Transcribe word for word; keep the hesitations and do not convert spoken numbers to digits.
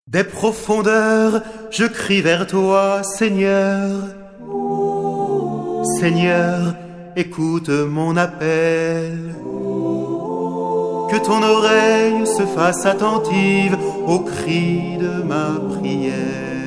Des profondeurs, je crie vers toi, Seigneur. Seigneur, écoute mon appel. Que ton oreille se fasse attentive au cri de ma prière.